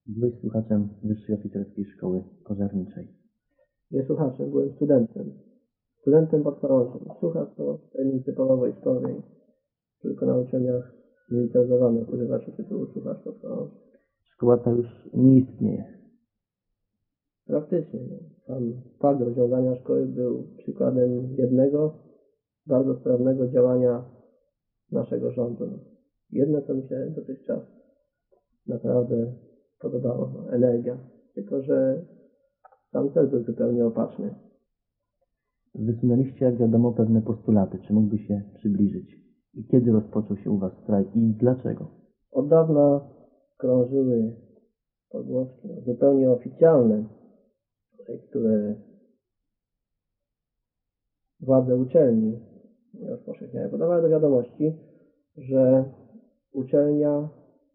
Byłeś słuchaczem Wyższej Oficerskiej Szkoły Pożarniczej. Nie słuchaczem, byłem studentem. Studentem podchorążym. Słuchacz to w tej typowo wojskowej. Tylko na uczelniach militaryzowanych używa się tytułu słuchacz podchorąży. Szkoła ta już nie istnieje. Praktycznie. Sam fakt rozwiązania szkoły był przykładem jednego bardzo sprawnego działania naszego rządu. Jedno, co mi się dotychczas naprawdę podobało, energia. Tylko że sam cel był zupełnie opaczny. Wysunęliście, jak wiadomo, pewne postulaty. Czy mógłby się przybliżyć? I kiedy rozpoczął się u Was strajk i dlaczego? Od dawna krążyły pogłoski zupełnie oficjalne, które władze uczelni rozpowszechniają. Podawały do wiadomości, że uczelnia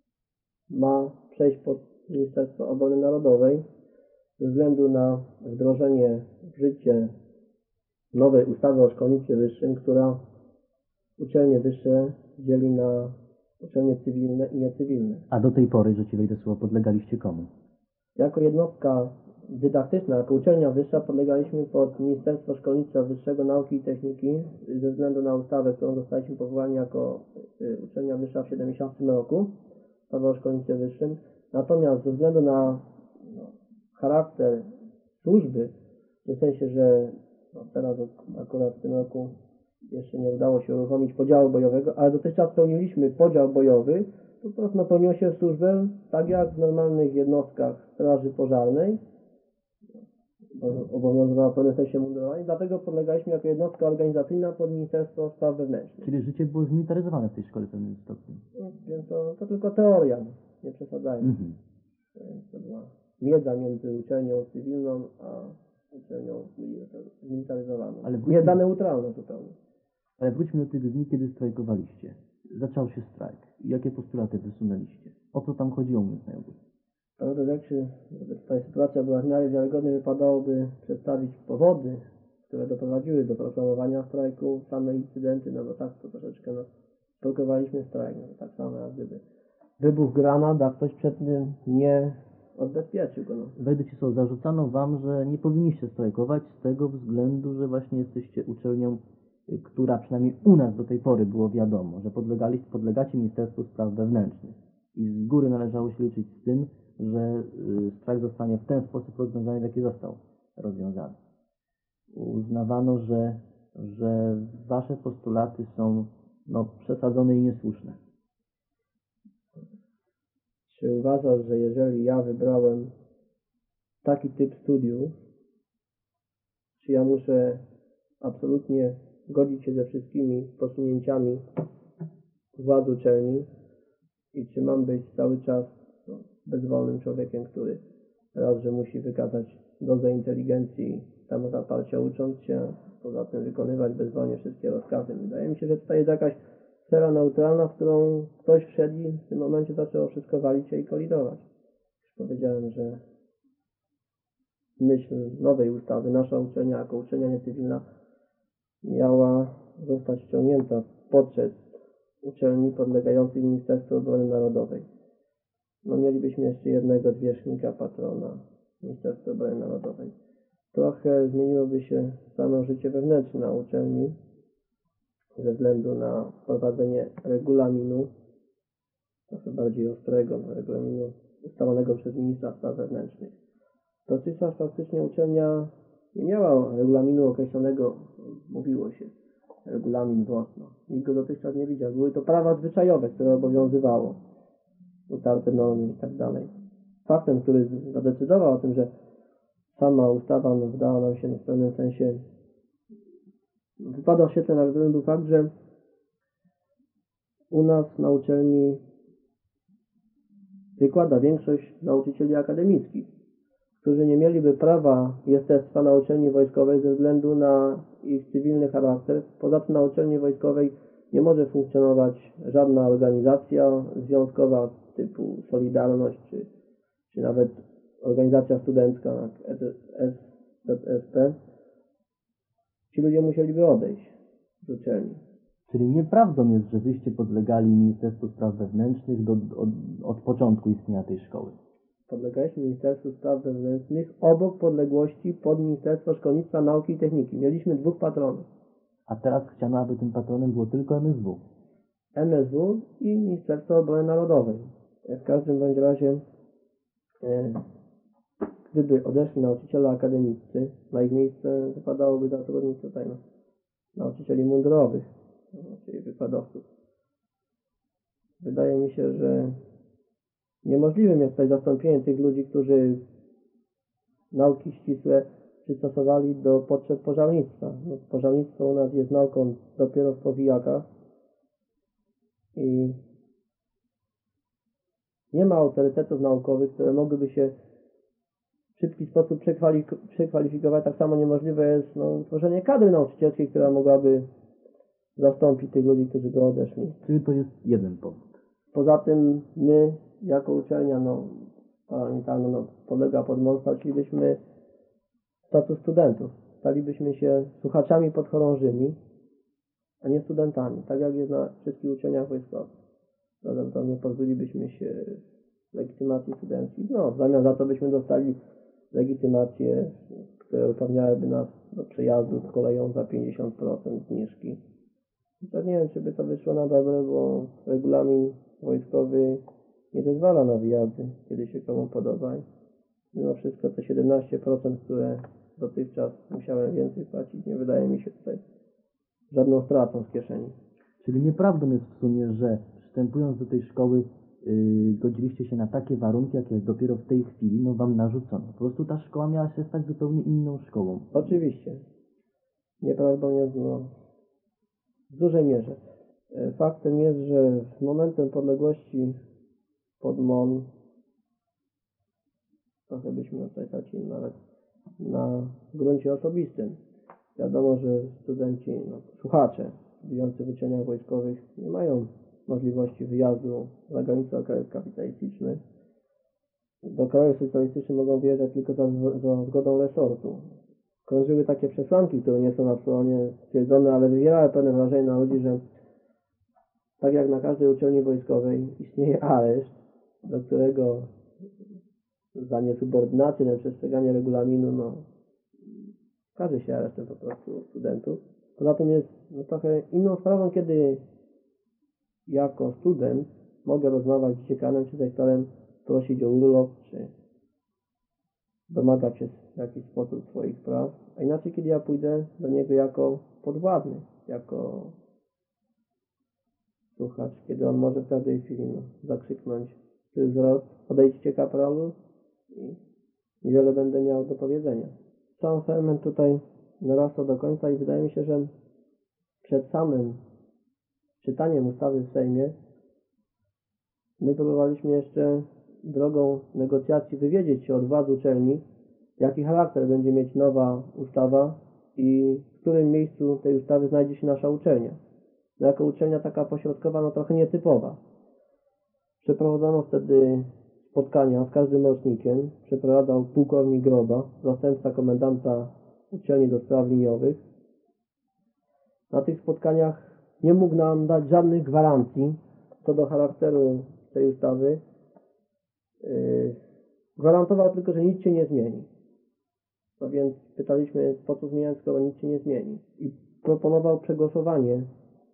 ma przejść pod Ministerstwo Obrony Narodowej ze względu na wdrożenie w życie nowej ustawy o szkolnictwie wyższym, która uczelnie wyższe dzieli na uczelnie cywilne i niecywilne. A do tej pory, że Ci wejdę słowo, podlegaliście komu? Jako jednostka dydaktyczna, jako uczelnia wyższa podlegaliśmy pod Ministerstwo Szkolnictwa Wyższego, Nauki i Techniki ze względu na ustawę, którą zostaliśmy powołani jako uczelnia wyższa w 70 roku, ustawę o szkolnictwie wyższym. Natomiast ze względu na charakter służby, w tym sensie, że teraz akurat w tym roku jeszcze nie udało się uruchomić podziału bojowego, ale dotychczas pełniliśmy podział bojowy, to po prostu napełniło się służbę tak jak w normalnych jednostkach straży pożarnej. Obowiązywała w pewnym sensie mundurowanie, dlatego podlegaliśmy jako jednostka organizacyjna pod Ministerstwo Spraw Wewnętrznych. Czyli życie było zmilitaryzowane w tej szkole w pewnym stopniu. Więc to tylko teoria, nie przesadzajmy. To była miedza między uczelnią cywilną a uczelnią zmilitaryzowaną. Miedza neutralna zupełnie. Ale wróćmy do tych dni, kiedy strajkowaliście. Zaczął się strajk. Jakie postulaty wysunęliście? O co tam chodziło, mój znajomy? Prawdę rzeczy, żeby tutaj sytuacja była w miarę wiarygodna, wypadałoby przedstawić powody, które doprowadziły do proklamowania strajku, same incydenty, no bo tak to troszeczkę sprowokowaliśmy strajk, no tak samo jak gdyby wybuch granat, a ktoś przed tym nie odbezpieczył go. Wejdę Ci słowo, zarzucano Wam, że nie powinniście strajkować z tego względu, że właśnie jesteście uczelnią, która przynajmniej u nas do tej pory było wiadomo, że podlegacie Ministerstwu Spraw Wewnętrznych i z góry należało się liczyć z tym, że strajk zostanie w ten sposób rozwiązany, w jaki został rozwiązany. Uznawano, że Wasze postulaty są przesadzone i niesłuszne. Czy uważasz, że jeżeli ja wybrałem taki typ studiów, czy ja muszę absolutnie godzić się ze wszystkimi posunięciami władz uczelni i czy mam być cały czas bezwolnym człowiekiem, który raz, że musi wykazać dozę inteligencji, samozaparcia ucząc się, poza tym wykonywać bezwolnie wszystkie rozkazy. Wydaje mi się, że tutaj jest jakaś sfera neutralna, w którą ktoś wszedł i w tym momencie zaczęło wszystko walić się i kolidować. Już powiedziałem, że w myśl nowej ustawy nasza uczelnia jako uczelnia niecywilna miała zostać wciągnięta w poczet uczelni podlegających Ministerstwu Obrony Narodowej. Mielibyśmy jeszcze jednego zwierzchnika, patrona Ministerstwa Obrony Narodowej. Trochę zmieniłoby się samo życie wewnętrzne na uczelni ze względu na wprowadzenie regulaminu, trochę bardziej ostrego, regulaminu ustalonego przez ministra spraw wewnętrznych. Dotychczas faktycznie uczelnia nie miała regulaminu określonego, mówiło się, regulamin własny. Nikt go dotychczas nie widział. Były to prawa zwyczajowe, które obowiązywało, utarte normy i tak dalej. Faktem, który zadecydował o tym, że sama ustawa wydała nam się w pewnym sensie, wypadał w świetle narodowym, był fakt, że u nas na uczelni wykłada większość nauczycieli akademickich, którzy nie mieliby prawa jestestwa na uczelni wojskowej ze względu na ich cywilny charakter. Poza tym na uczelni wojskowej nie może funkcjonować żadna organizacja związkowa typu Solidarność, czy nawet organizacja studencka jak SZSP. Ci ludzie musieliby odejść z uczelni. Czyli nieprawdą jest, że Wyście podlegali Ministerstwu Spraw Wewnętrznych od początku istnienia tej szkoły. podlegaliśmy Ministerstwu Spraw Wewnętrznych obok podległości pod Ministerstwo Szkolnictwa, Nauki i Techniki. Mieliśmy 2 patronów. A teraz chciano, aby tym patronem było tylko MSW. MSW i Ministerstwo Obrony Narodowej. W każdym bądź razie, gdyby odeszli nauczyciele akademiccy, na ich miejsce wypadałoby zatrudnić tutaj nauczycieli mundurowych, czyli wykładowców. Wydaje mi się, że niemożliwym jest tutaj zastąpienie tych ludzi, którzy nauki ścisłe przystosowali do potrzeb pożarnictwa. Pożarnictwo u nas jest nauką dopiero w powijakach i nie ma autorytetów naukowych, które mogłyby się w szybki sposób przekwalifikować. Tak samo niemożliwe jest utworzenie kadry nauczycielskiej, która mogłaby zastąpić tych ludzi, którzy go odeszli. Czyli to jest jeden powód. Poza tym my, jako uczelnia parlamentarna, podlega pod MON, stracilibyśmy status studentów. Stalibyśmy się słuchaczami podchorążymi, a nie studentami, tak jak jest na wszystkich uczelniach wojskowych. Zatem nie pozbylibyśmy się legitymacji studenckich. W zamian za to byśmy dostali legitymacje, które uprawniałyby nas do przejazdu z koleją za 50% zniżki. To nie wiem, czy by to wyszło na dobre, bo regulamin wojskowy nie zezwala na wyjazdy, kiedy się komu podoba. Mimo wszystko te 17%, które dotychczas musiałem więcej płacić, nie wydaje mi się tutaj żadną stratą z kieszeni. Czyli nieprawdą jest w sumie, że przystępując do tej szkoły godziliście się na takie warunki, jakie dopiero w tej chwili wam narzucono. Po prostu ta szkoła miała się stać zupełnie inną szkołą. Oczywiście. Nieprawdą jest w dużej mierze. Faktem jest, że z momentem podległości pod MON trochę byśmy tutaj tracili nawet na gruncie osobistym. Wiadomo, że studenci, słuchacze studiujący w uczelniach wojskowych nie mają możliwości wyjazdu za granicę do krajów kapitalistycznych. Do krajów socjalistycznych mogą wyjeżdżać tylko za zgodą resortu. Krążyły takie przesłanki, które nie są absolutnie stwierdzone, ale wywierały pewne wrażenie na ludzi, że tak jak na każdej uczelni wojskowej istnieje areszt, do którego za niesubordynację, nieprzestrzeganie regulaminu, każe się aresztem po prostu studentów. Poza tym jest trochę inną sprawą, kiedy jako student mogę rozmawiać z dziekanem czy dyrektorem, prosić o urlop, czy domagać się w jakiś sposób swoich praw, a inaczej kiedy ja pójdę do niego jako podwładny, jako słuchacz, kiedy on może w każdej chwili zakrzyknąć zwrot, odejdźcie kapralu i niewiele będę miał do powiedzenia. Sam ferment tutaj narastał do końca i wydaje mi się, że przed samym czytaniem ustawy w Sejmie my próbowaliśmy jeszcze drogą negocjacji wywiedzieć się od władz uczelni, jaki charakter będzie mieć nowa ustawa i w którym miejscu tej ustawy znajdzie się nasza uczelnia. Jako uczelnia taka pośrodkowa, trochę nietypowa. Przeprowadzono wtedy spotkania z każdym rocznikiem. Przeprowadzał pułkownik Groba, zastępca komendanta uczelni do spraw liniowych. Na tych spotkaniach nie mógł nam dać żadnych gwarancji co do charakteru tej ustawy. Gwarantował tylko, że nic się nie zmieni. No więc pytaliśmy, po co zmieniać, skoro nic się nie zmieni. I proponował przegłosowanie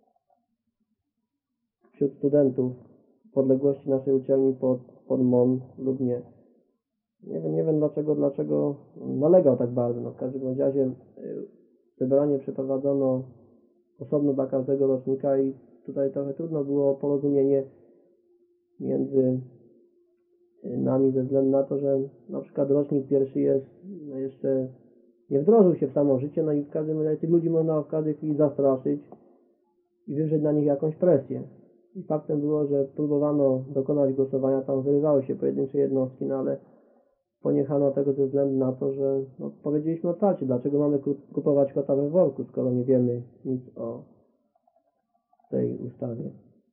wśród studentów podległości naszej uczelni pod MON lub nie. Nie wiem dlaczego nalegał tak bardzo. W każdym razie zebranie przeprowadzono osobno dla każdego rocznika i tutaj trochę trudno było o porozumienie między nami ze względu na to, że na przykład rocznik pierwszy jest jeszcze nie wdrożył się w samo życie, i w każdym razie tych ludzi można w każdej chwili zastraszyć i wywrzeć na nich jakąś presję. I faktem było, że próbowano dokonać głosowania, tam wyrywały się pojedyncze jednostki, ale poniechano tego ze względu na to, że powiedzieliśmy otwarcie, dlaczego mamy kupować kota we worku, skoro nie wiemy nic o tej ustawie.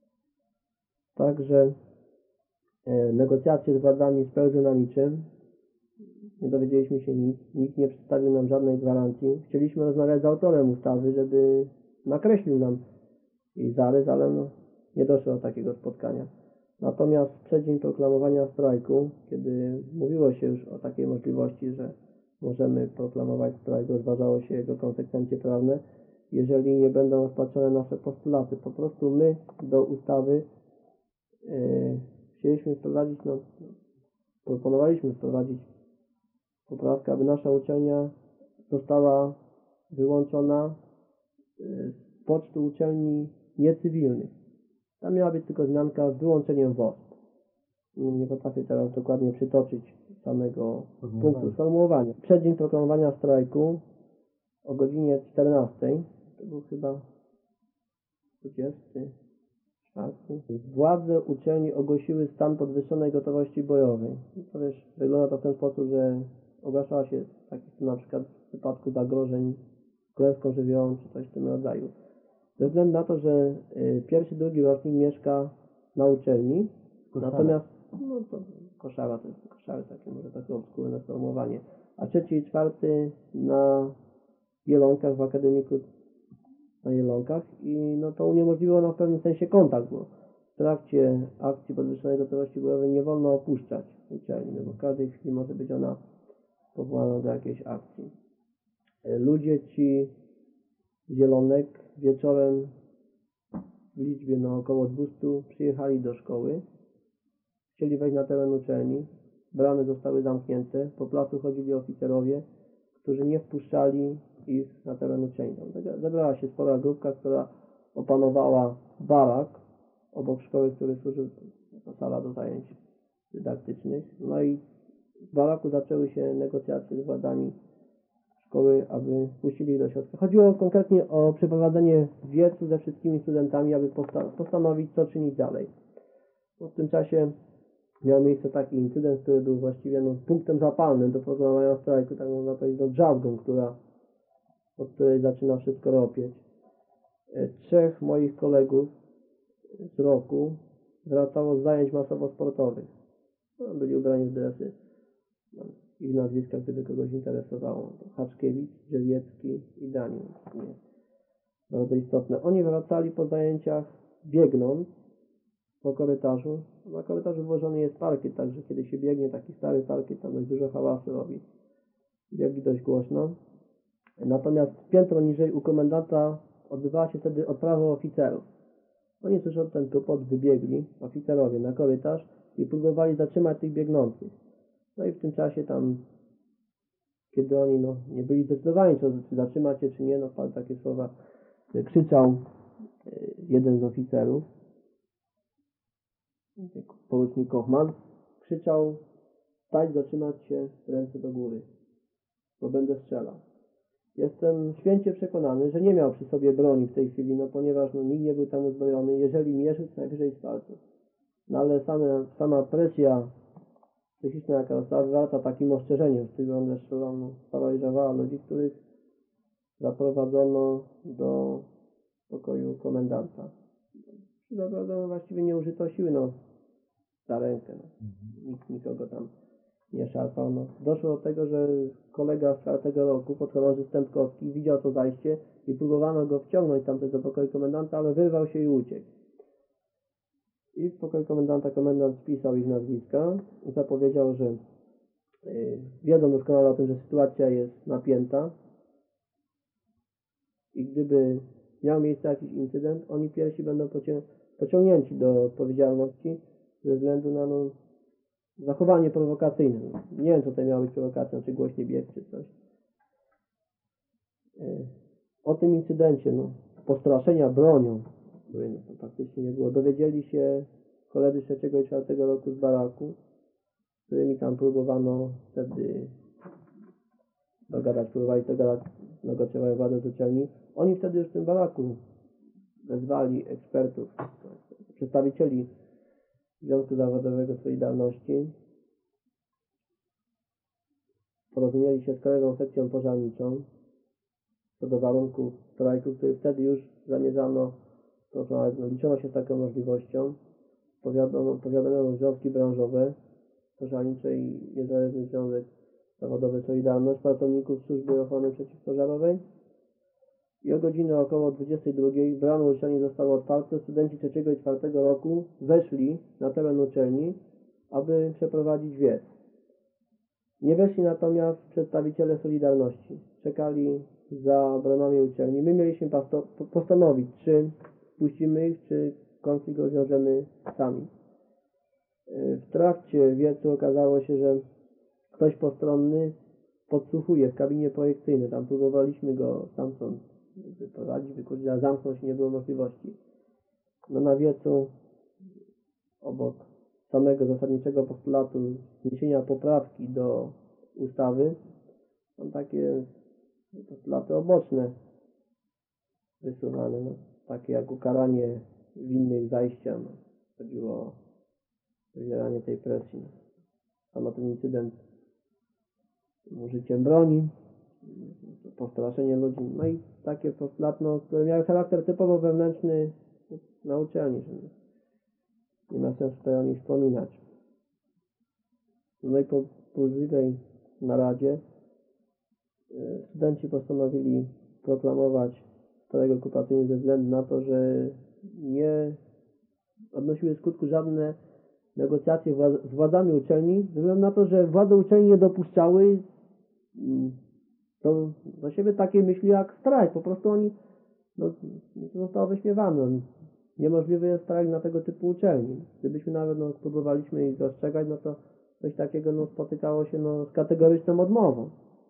Także negocjacje z władzami spełzły na niczym. Nie dowiedzieliśmy się nic. Nikt nie przedstawił nam żadnej gwarancji. Chcieliśmy rozmawiać z autorem ustawy, żeby nakreślił nam jej zarys, ale nie doszło do takiego spotkania. Natomiast w przeddzień proklamowania strajku, kiedy mówiło się już o takiej możliwości, że możemy proklamować strajk, rozważało się jego konsekwencje prawne, jeżeli nie będą rozpatrzone nasze postulaty. Po prostu my do ustawy chcieliśmy wprowadzić, proponowaliśmy wprowadzić poprawkę, aby nasza uczelnia została wyłączona z pocztu uczelni niecywilnych. Tam miała być tylko zmianka z wyłączeniem WOSP. Nie potrafię teraz dokładnie przytoczyć samego punktu sformułowania. Przeddzień proklamowania strajku o godzinie 14, to był chyba 24, władze uczelni ogłosiły stan podwyższonej gotowości bojowej. To wiesz, wygląda to w ten sposób, że ogłaszała się taki stan na przykład w przypadku zagrożeń klęską żywiołową czy coś w tym rodzaju. Ze względu na to, że pierwszy, drugi rocznik mieszka na uczelni, natomiast to Koszara, to jest Koszary, takie może takie obskurne sformułowanie, a trzeci i czwarty na Jelonkach, w akademiku na Jelonkach i to uniemożliwiło nam w pewnym sensie kontakt, bo w trakcie akcji podwyższonej gotowości bojowej nie wolno opuszczać uczelni, bo w każdej chwili może być ona powołana do jakiejś akcji. Ludzie ci z Jelonek wieczorem w liczbie około 200 przyjechali do szkoły, chcieli wejść na teren uczelni, bramy zostały zamknięte, po placu chodzili oficerowie, którzy nie wpuszczali ich na teren uczelni. Zebrała się spora grupka, która opanowała barak obok szkoły, który służył jako sala do zajęć dydaktycznych. No i w baraku zaczęły się negocjacje z władami szkoły, aby wpuścili ich do środka. Chodziło konkretnie o przeprowadzenie wiecu ze wszystkimi studentami, aby postanowić, co czynić dalej. W tym czasie miał miejsce taki incydent, który był właściwie punktem zapalnym do proklamowania strajku, tak można powiedzieć, drzazgą, od której zaczyna wszystko ropieć. 3 moich kolegów z roku wracało z zajęć masowo-sportowych. Byli ubrani w dresy. Ich nazwiska, gdyby kogoś interesowało. Haczkiewicz, Drzewiecki i Danin. Nie. Bardzo istotne. Oni wracali po zajęciach biegnąc po korytarzu. Na korytarzu włożony jest parkiet, także kiedy się biegnie, taki stary parkiet, tam dość dużo hałasu robi. Biegli dość głośno. Natomiast piętro niżej u komendanta odbywała się wtedy odprawa oficerów. Oni słysząc ten tupot wybiegli, oficerowie, na korytarz i próbowali zatrzymać tych biegnących. No i w tym czasie tam, kiedy oni nie byli zdecydowani, czy zatrzymać się, czy nie, padły takie słowa, krzyczał jeden z oficerów, porucznik Kochman, krzyczał: stać, zatrzymać się, ręce do góry, bo będę strzelał. Jestem święcie przekonany, że nie miał przy sobie broni w tej chwili, ponieważ nikt nie był tam uzbrojony. Jeżeli mierzył, to najwyżej z palców. Ale sama presja psychiczna, jaka została wywarta takim ostrzeżeniem, z którego on zresztą sparaliżowała ludzi, których zaprowadzono do pokoju komendanta. Zaprowadzono, właściwie nie użyto siły, za rękę. Nikt nikogo tam nie szarpał. Doszło do tego, że kolega z 4 roku, podchorąży Stępkowski, widział to zajście i próbowano go wciągnąć tamtej do pokoju komendanta, ale wyrwał się i uciekł. I w pokoju komendanta komendant spisał ich nazwiska i zapowiedział, że wiedzą doskonale o tym, że sytuacja jest napięta i gdyby miał miejsce jakiś incydent, oni pierwsi będą pociągnięci do odpowiedzialności ze względu na zachowanie prowokacyjne. Nie wiem, co to miało być prowokacją, czy głośny bieg, czy coś. O tym incydencie, postraszenia bronią, której faktycznie nie było, dowiedzieli się koledzy 3 i 4 roku z baraku, z którymi tam próbowano wtedy próbowali dogadać, negocjowały władzę z uczelni. Oni wtedy już w tym baraku wezwali ekspertów, przedstawicieli Związku Zawodowego Solidarności. Porozumieli się z Krajową Sekcją Pożarniczą co do warunków strajku, który wtedy już zamierzano, liczono się z taką możliwością. Powiadomiono związki branżowe, pożarnicze i Niezależny Związek Zawodowy Solidarność, pracowników Służby Ochrony Przeciwpożarowej i o godzinie około 22 bramy uczelni zostały otwarte. Studenci 3 i 4 roku weszli na teren uczelni, aby przeprowadzić wiec. Nie weszli natomiast przedstawiciele Solidarności. Czekali za bramami uczelni. My mieliśmy postanowić, czy puścimy ich, czy konflikt rozwiążemy sami. W trakcie wiecu okazało się, że ktoś postronny podsłuchuje w kabinie projekcyjnej. Tam próbowaliśmy go stamtąd wyprowadzić, wykurzyć, a zamknąć nie było możliwości. No na wiecu obok samego zasadniczego postulatu zniesienia poprawki do ustawy są takie postulaty oboczne wysuwane, no, takie jak ukaranie winnych zajścia. No. Chodziło o wywieranie tej presji. No. Sam ten incydent z użyciem broni, postraszenie ludzi, no i takie postulaty, no, które miały charakter typowo wewnętrzny na uczelni, że nie ma sensu tutaj o nich wspominać. No i po burzliwej naradzie studenci postanowili proklamować strajk okupacyjny ze względu na to, że nie odnosiły skutku żadne negocjacje z władzami uczelni, ze względu na to, że władze uczelni nie dopuszczały do siebie takiej myśli jak strajk. Po prostu oni, no, to zostało wyśmiewane. Niemożliwy jest strajk na tego typu uczelni. Gdybyśmy nawet próbowaliśmy ich dostrzegać, no to coś takiego spotykało się z kategoryczną odmową.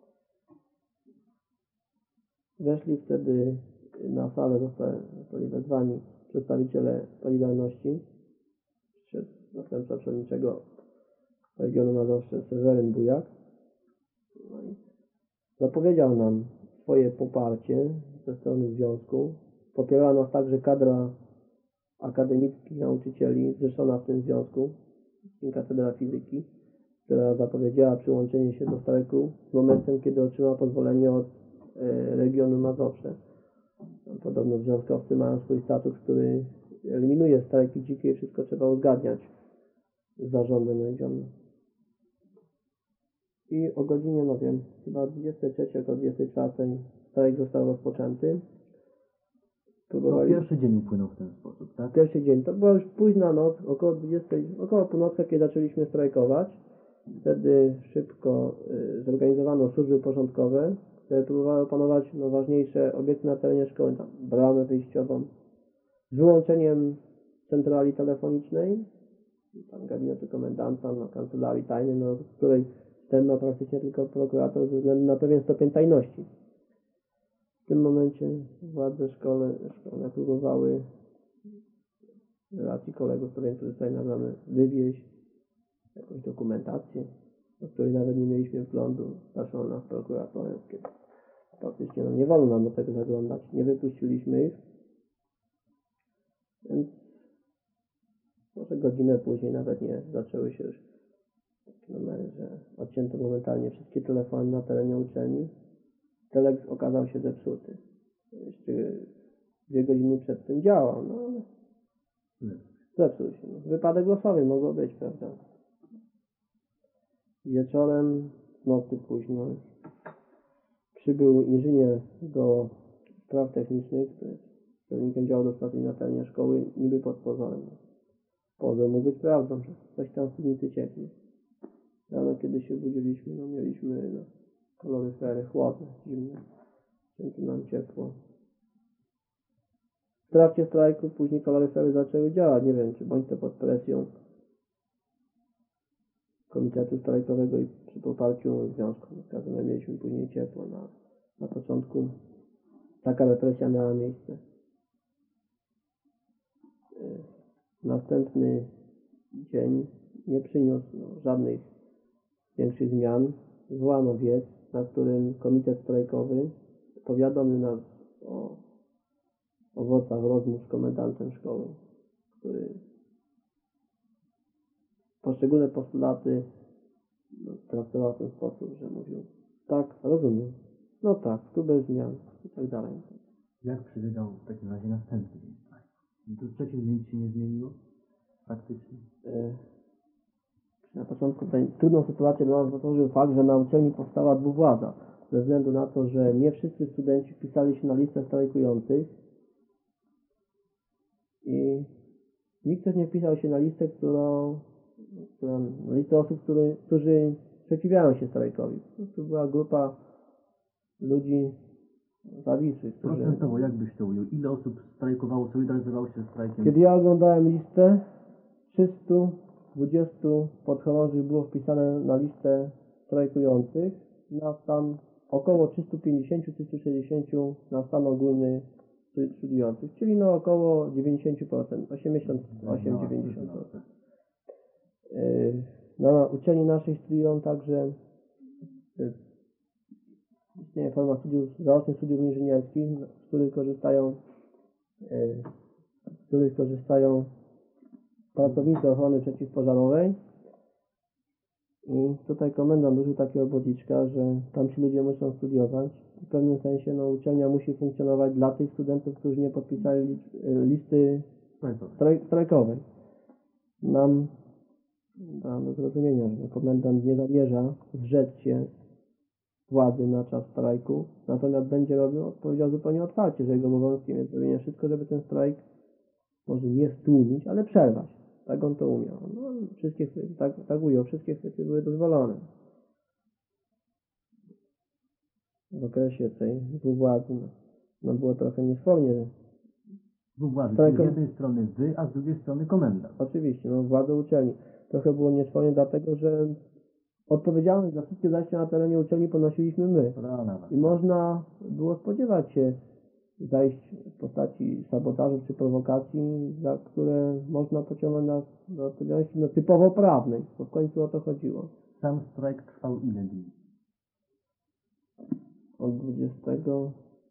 Weszli wtedy na salę, zostali wezwani przedstawiciele Solidarności, następca przewodniczącego regionu Mazowsze Seweryn Bujak. No i zapowiedział nam swoje poparcie ze strony związku. Popierała nas także kadra akademickich nauczycieli zrzeszona w tym związku, Katedra Fizyki, która zapowiedziała przyłączenie się do strajku z momentem, kiedy otrzymała pozwolenie od regionu Mazowsze. Podobno związkowcy mają swój status, który eliminuje strajki dzikie i wszystko trzeba uzgadniać z zarządem regionu. I o godzinie, chyba 23, około 24 strajk został rozpoczęty. Pierwszy dzień upłynął w ten sposób, tak? Pierwszy dzień. To była już późna noc, około północy, kiedy zaczęliśmy strajkować. Wtedy szybko zorganizowano służby porządkowe, które próbowały opanować ważniejsze obiekty na terenie szkoły, tam bramę wyjściową, z wyłączeniem centrali telefonicznej, tam gabinetu komendanta, kancelarii tajnej, w której wstęp ma praktycznie tylko prokurator ze względu na pewien stopień tajności. W tym momencie władze szkolne próbowały z relacji kolegów, którzy tutaj nagramy, wywieźć jakąś dokumentację, do której nawet nie mieliśmy wglądu. Zaszło nas prokuratorem, kiedy faktycznie nie wolno nam do tego zaglądać. Nie wypuściliśmy ich. Więc może godzinę później nawet nie zaczęły się już takie numery, że odcięto momentalnie wszystkie telefony na terenie uczelni. Teleks okazał się zepsuty. Jeszcze 2 godziny przed tym działał, ale zepsuł się. Wypadek losowy mogło być, prawda? Wieczorem, w nocy późno, przybył inżynier do spraw technicznych, który jest kierownikiem działu do spraw na terenie szkoły, niby pod pozorem. Pozór mógł być prawdą, że coś tam w piwnicy cieknie. Rano, kiedy się budziliśmy, mieliśmy kaloryfery chłodne, zimne, więc nam ciepło. W trakcie strajku później kaloryfery zaczęły działać, nie wiem, czy bądź to pod presją komitetu strajkowego i przy poparciu związku. W każdym razie mieliśmy później ciepło. Na początku taka represja miała miejsce. Następny dzień nie przyniósł żadnych większych zmian. Zwołano wiec, na którym komitet strajkowy powiadomił nas o owocach rozmów z komendantem szkoły, który poszczególne postulaty traktował w ten sposób, że mówił: tak, rozumiem, no tak, tu bez zmian i tak dalej. Jak przebiegał w takim razie następny dzień strajku? To trzeci dzień się nie zmieniło? Faktycznie? Na początku tutaj trudną sytuację dla nas otworzył fakt, że na uczelni powstała dwuwładza. ze względu na to, że nie wszyscy studenci wpisali się na listę strajkujących i nikt też nie wpisał się na listę, listę osób, którzy sprzeciwiają się strajkowi. To była grupa ludzi zawisłych, którzy... Procentowo, jak byś to ujął? Ile osób strajkowało, solidaryzowało się z strajkiem? Kiedy ja oglądałem listę, 320 podchorążych było wpisane na listę strajkujących, na stan około 350-360 na stan ogólny studiujących, czyli no około 90%, 88-90%. Na uczelni naszej studiują także istnieje forma zaocznych studiów inżynierskich, z których korzystają pracownicy ochrony przeciwpożarowej. I tutaj komendant użył takiego obwodniczka, że tam ci ludzie muszą studiować. W pewnym sensie no, uczelnia musi funkcjonować dla tych studentów, którzy nie podpisali listy strajkowej. Nam do zrozumienia, że komendant nie zamierza zrzec się władzy na czas strajku, natomiast będzie powiedział zupełnie otwarcie, że jego obowiązkiem jest zrobienie wszystko, żeby ten strajk może nie stłumić, ale przerwać. Tak on to umiał. No, tak ujął, wszystkie chwyty były dozwolone. W okresie tej dwuwładzy no było trochę niesfornie. Dwuwładzy, czyli z jednej strony wy, a z drugiej strony komendant. Oczywiście, no władze uczelni. Trochę było niesfornie dlatego, że odpowiedzialność za wszystkie zajścia na terenie uczelni ponosiliśmy my. I można było spodziewać się zajść w postaci sabotażu czy prowokacji, za które można pociągnąć nas do odpowiedzialności typowo prawnej, bo w końcu o to chodziło. Sam strajk trwał ile dni? Od 25,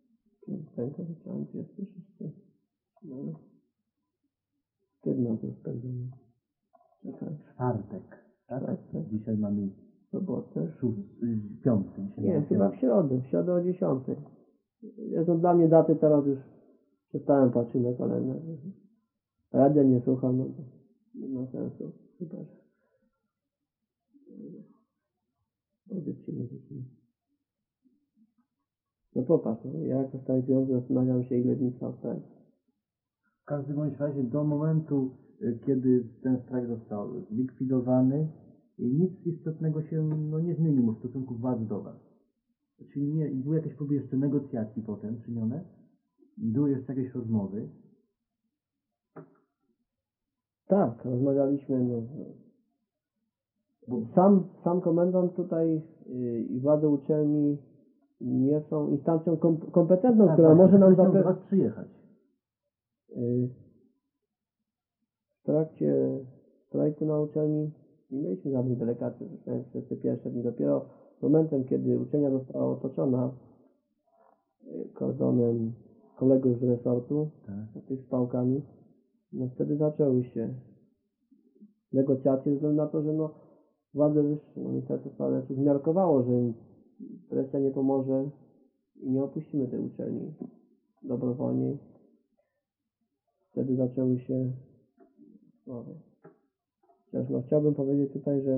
26. No. Kiedy na to spędzamy? Czwartek, tak? Czwartek. Dzisiaj mamy sobotę. Piąty. Nie, chyba w środę o 10. Zresztą dla mnie daty teraz już przestałem patrzeć na kalendarz. Radia nie słucham, no to nie ma sensu. Super. Powiedzcie mi. No popatrz, no, ja jako strajkujący zastanawiam się, ile dni trwał strajk. W każdym bądź razie do momentu, kiedy ten strajk został zlikwidowany, nic istotnego się nie zmieniło w stosunku władzy do was. Czyli nie, były jakieś próby jeszcze negocjacji potem czynione? Były jeszcze jakieś rozmowy? Tak, rozmawialiśmy. Sam komendant tutaj i władze uczelni nie są instancją kompetentną, która może nam zapewnić przyjechać. W trakcie strajku na uczelni nie mieliśmy żadnej delegacji, przez te pierwsze dni. Dopiero momentem, kiedy uczelnia została otoczona kordonem kolegów z resortu, tych z pałkami, no wtedy zaczęły się negocjacje, ze względu na to, że władze wyższe, Ministerstwo Spraw Wewnętrznych zmiarkowało, że presja nie pomoże i nie opuścimy tej uczelni dobrowolnie. Wtedy zaczęły się rozmowy. Chociaż chciałbym powiedzieć tutaj, że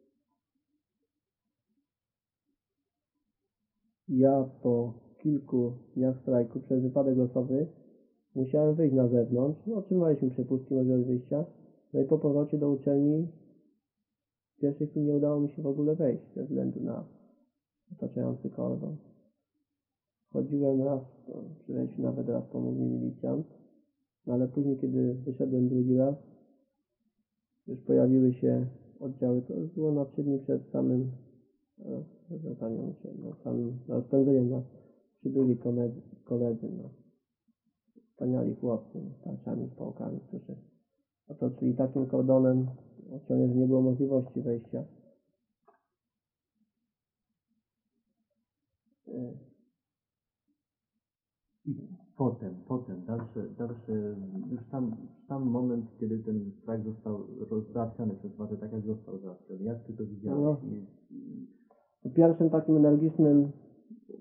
ja po kilku dniach strajku przez wypadek losowy musiałem wyjść na zewnątrz. Otrzymaliśmy przepustki, możliwość wyjścia. No i po powrocie do uczelni w pierwszej chwili nie udało mi się w ogóle wejść ze względu na otaczający kordon. Chodziłem raz, przy wejściu nawet raz pomógł mi milicjant, no ale później, kiedy wyszedłem drugi raz, już pojawiły się oddziały. To już było na 3 dni przed samym rozpędzeniem nas przybyli koledzy, wspaniali chłopcy z tarczami, z pałkami, którzy otoczyli takim kordonem, że nie było możliwości wejścia. I potem, dalsze, już sam moment, kiedy ten strajk został załatwiony przez władzę, tak jak został załatwiony. Jak ty to widziałeś? Pierwszym takim energicznym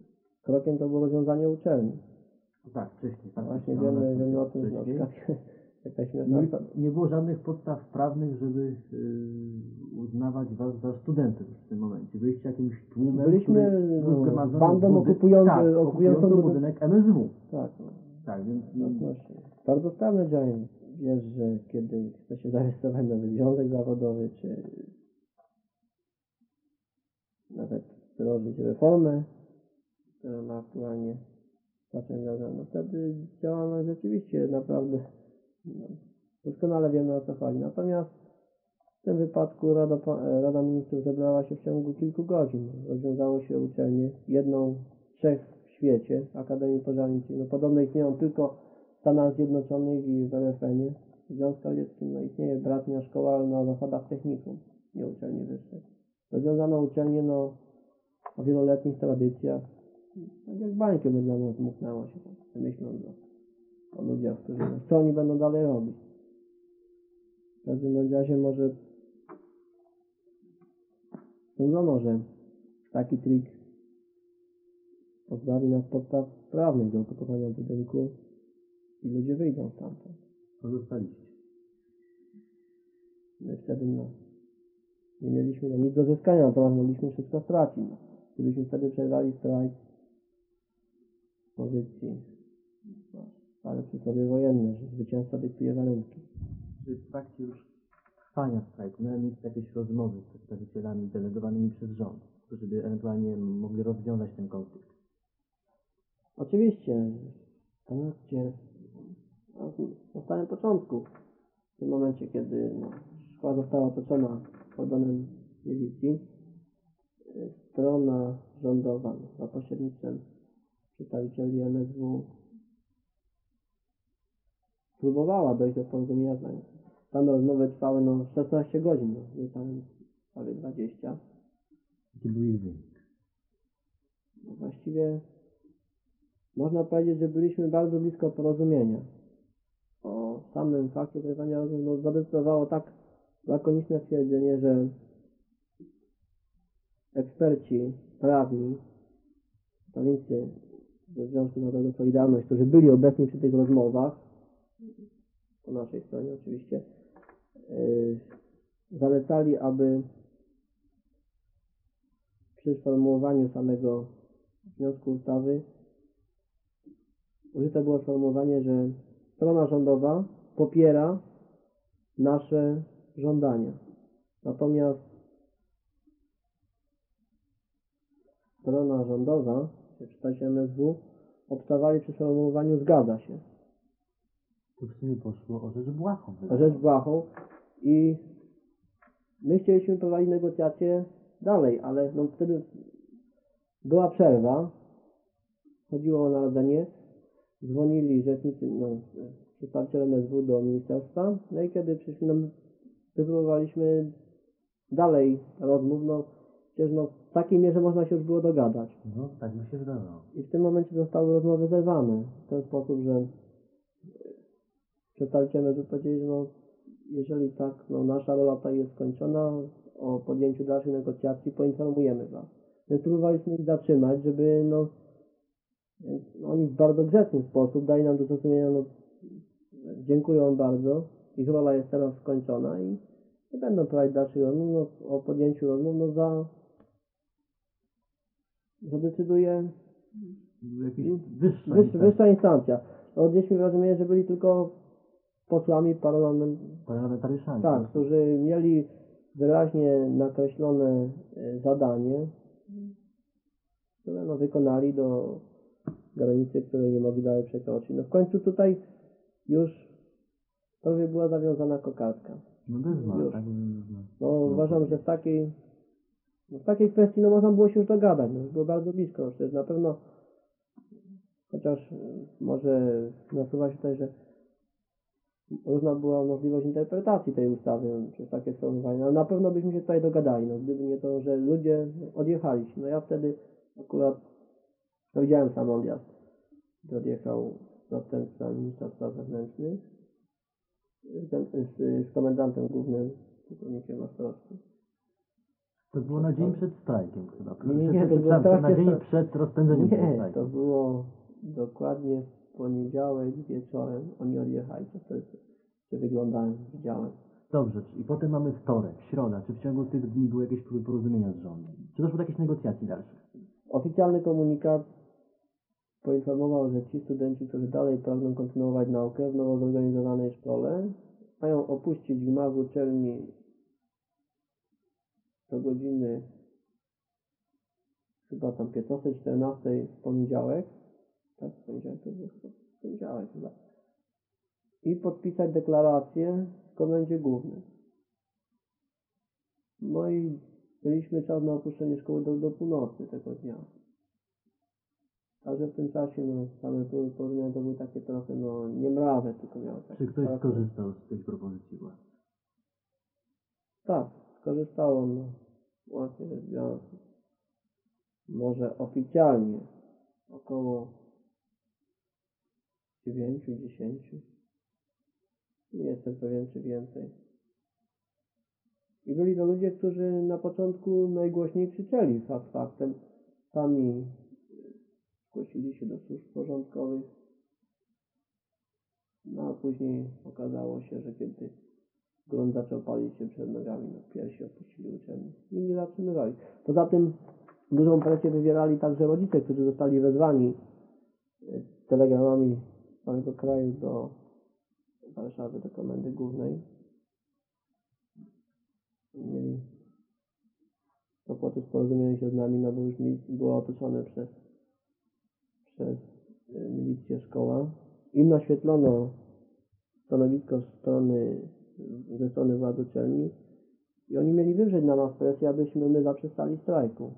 krokiem to było rozwiązanie uczelni. Tak, wcześniej. Właśnie wiemy o tym, że na przykład jakaś śmieszna... Nie było żadnych podstaw prawnych, żeby uznawać was za studentów w tym momencie. Byliście jakimś tłumem, Byliśmy, który był zgromadzony bandą w okupującą budynek MSW. Tak, Tak, więc właśnie. Bardzo sprawne działanie. Wiesz, że kiedy chce się zarejestrować nowy związek zawodowy, czy nawet wdrożyć reformę, która ma aktualnie czasem no wtedy działalność rzeczywiście naprawdę doskonale wiemy, o co chodzi. Natomiast w tym wypadku Rada Ministrów zebrała się w ciągu kilku godzin. Rozwiązało się uczelnie, jedną z trzech w świecie, Akademii Pożarniczej. No podobno istnieją tylko w Stanach Zjednoczonych i w RFN-ie. W Związku Radzieckim no, istnieje bratnia szkoła, ale na zasadach technikum, nie uczelni wyższej. Rozwiązano uczelnie no, o wieloletnich tradycjach. Tak jak bańkę mydlaną zmuchnęło się, myśląc o ludziach, którzy no, co oni będą dalej robić. W każdym razie może sądzono, że taki trik pozbawi nas podstaw prawnych do okupowania budynku i ludzie wyjdą stamtąd. pozostaliście. My wtedy no, nie mieliśmy no, nic do zyskania, natomiast mogliśmy wszystko stracić. No. Gdybyśmy wtedy przerwali strajk z pozycji ale przysłowie wojenne, że zwycięstwo dyktuje warunki. Czy w trakcie już trwania strajku miały miejsce jakieś rozmowy z przedstawicielami delegowanymi przez rząd, którzy by ewentualnie mogli rozwiązać ten konflikt? Oczywiście, na samym początku, w tym momencie, kiedy no, szkoła została otoczona kordonem milicji, strona rządowa za pośrednictwem przedstawicieli MSW próbowała dojść do porozumienia. Tam rozmowy trwały no 16 godzin, no, niecałe prawie 20. Jaki był ich wynik? No, właściwie można powiedzieć, że byliśmy bardzo blisko porozumienia. O samym fakcie trwania rozmów no, zadecydowało tak lakoniczne stwierdzenie, że eksperci prawni, prawnicy ze Związku Narodowego Solidarność, którzy byli obecni przy tych rozmowach, po naszej stronie oczywiście, zalecali, aby przy sformułowaniu samego wniosku ustawy użyte było sformułowanie, że strona rządowa popiera nasze żądania. Natomiast strona rządowa, przedstawiciele MSW, obstawali przy sformułowaniu zgadza się. To w sumie poszło o rzecz błahą. O rzecz błahą i my chcieliśmy prowadzić negocjacje dalej, ale no wtedy była przerwa, chodziło o narodzenie, dzwonili rzecznicy, no, przedstawiciele MSW do ministerstwa, no i kiedy przyszli, no, wypróbowaliśmy dalej rozmów, no przecież no, w takiej mierze można się już było dogadać. No, tak mi się wydawało. I w tym momencie zostały rozmowy zerwane w ten sposób, że przedstawiciele MSW powiedzieli, że no, jeżeli tak, no, nasza rola tutaj jest skończona, o podjęciu dalszych negocjacji poinformujemy Was. Więc próbowaliśmy ich zatrzymać, żeby no, oni w bardzo grzeczny sposób dali nam do zrozumienia, no, dziękuję bardzo, ich rola jest teraz skończona i nie będą prowadzić dalszych rozmów, no, o podjęciu rozmów, no zadecyduje wyższa instancja. No, odnieśmy wrażenie, że byli tylko posłami parlamentariuszami. tak, którzy mieli wyraźnie nakreślone zadanie, które no, wykonali do granicy, której nie mogli dalej przekroczyć. No w końcu tutaj już prawie była zawiązana kokardka. No bez ma, tak? No uważam, że w takiej kwestii no, można było się już dogadać. No, było bardzo blisko. No, przecież na pewno, chociaż może nasuwa się tutaj, że różna była możliwość interpretacji tej ustawy przez takie sformułowanie, ale na pewno byśmy się tutaj dogadali, no, gdyby nie to, że ludzie odjechaliśmy. No ja wtedy akurat no, widziałem sam odjazd, gdy odjechał zastępca ministra spraw wewnętrznych z komendantem głównym, pułkownikiem Ostrowskim. To było na dzień przed strajkiem chyba. Nie, to było na dzień przed rozpędzeniem tego Nie, strajku. to było dokładnie w poniedziałek wieczorem oni odjechali. To jest czy wyglądałem, widziałem. Dobrze, i potem mamy wtorek, środa. Czy w ciągu tych dni były jakieś próby porozumienia z rządem? Czy doszło do jakichś negocjacji dalszych? Oficjalny komunikat poinformował, że ci studenci, którzy dalej pragną kontynuować naukę w nowo zorganizowanej szkole, mają opuścić gmach uczelni do godziny chyba tam 15-14 w poniedziałek. Tak, w poniedziałek to było w poniedziałek chyba. I podpisać deklarację w komendzie głównej. No i mieliśmy czas na opuszczenie szkoły do północy tego dnia. Także w tym czasie same porozumienia to były takie trochę niemrawe, tylko miały takie... Czy ktoś skorzystał z tej propozycji władzy? Tak, skorzystało właśnie rzecz biorąc. Może oficjalnie około 9-10. Nie jestem pewien, czy więcej. I byli to ludzie, którzy na początku najgłośniej krzyczeli faktem. Sami zgłosili się do służb porządkowych. No a później okazało się, że kiedy grunt zaczął palić się przed nogami, pierwsi opuścili uczelnię. Inni zatrzymywali. Poza tym dużą presję wywierali także rodzice, którzy zostali wezwani telegramami z całego kraju do Warszawy, do komendy głównej. Mieli kłopoty z porozumieniem się z nami, no bo już było otoczone przez milicję szkoła. Im naświetlono stanowisko ze strony władz uczelni i oni mieli wywrzeć na nas presję, abyśmy my zaprzestali strajku.